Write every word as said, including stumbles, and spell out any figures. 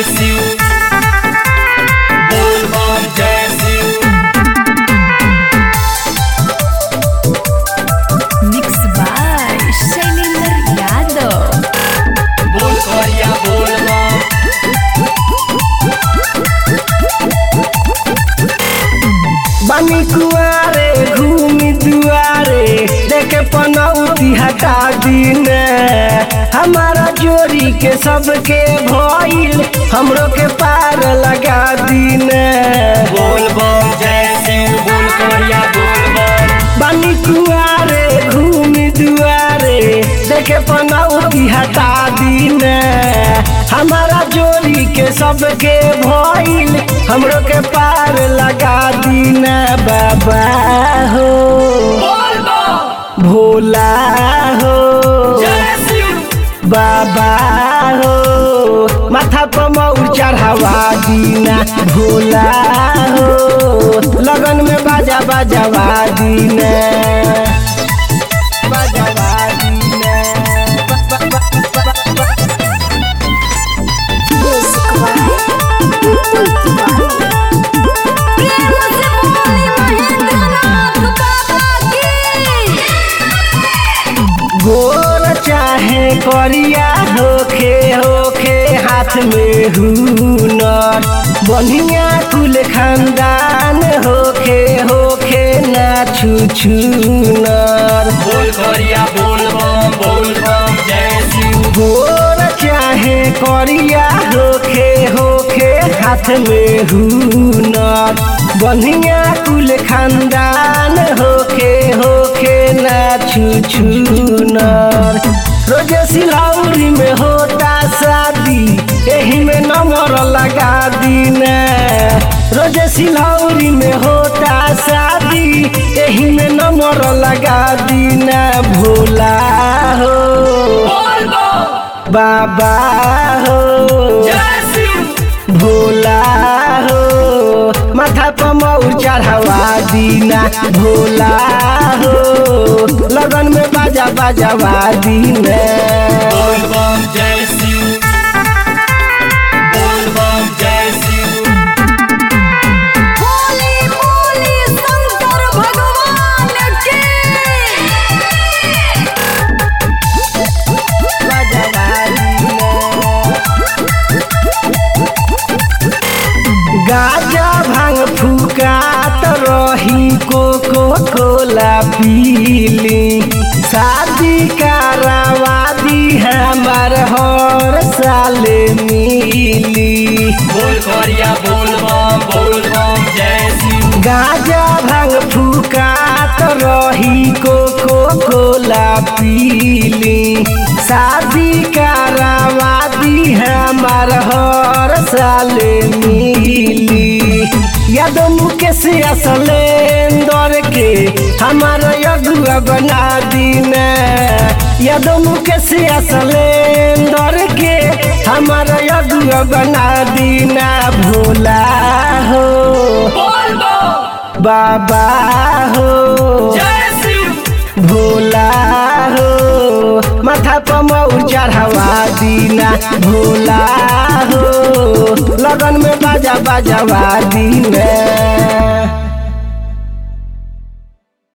जय शिव बोल बम जय शिव। Mix by Shailendra Yadav. बोल करिया बोल बम। बनी कुआरे घूमी दुआरे देखे पनौती हटा दीन हमारा जोड़ी के सबके भइल हमरो के पार लगा दीन। बोल बम जय शिव बोल करिया बोल बम। बनी कुआरे घूमी दुआरे देखे पनौती हटा दीन हमारा जोड़ी के सबके भइल हमरो के पार लगा दीन। बाबा हो बोल बम भोला हो जय शिव बाबा हो माथा पर मौर चढ़ावा दीना भोला हो लगन में बाजा बाजावा दीना बाजावा दीना गोर चाहे करिया होखे होखे हाथ में हुनर बढ़िया कुल खानदान होखे होखे ना छू छूनर। बोल करिया बोल बम बोल बम जय शिव। गोर चाहे करिया होखे होखे हाथ में हुनर बढ़िया कुल खानदान होखे होखे ना छू छूनर। रोजे सिलौरी में होता शादी एही में नंबर लगा दीना रोजे सिलौरी में होता शादी एही में नंबर लगा दीना भोला हो बोल बम बाबा हो जय शिव भोला हो माथा पर मौर चढ़ावा दीना भोला हो लगन में बाजा बाजावा दीना। बोल बम जय शिव बोल बम जय शिव। बोली बोली शंकर भगवान की। बाजावा दीना गाजा भांग फुकात रही कोको कोला पीली शादी करावा दी हमार हर साल मिली। बोल करिया बोल बम बोल बम जय शिव। गाजा भांग फुकात रही कोको कोला पीली शादी करावा दी हमार हर साल मिली। यादव मुकेश असलेंदर के हमारा अगुआ बना दीना यादव मुकेश असलेंदर के हमारा अगुआ बना दीना भोला हो बोल बम बाबा हो जय शिव भोला हो माथा पर मौर चढ़ावा दीना भोला हो लगन में बाजा बाजावा दीना।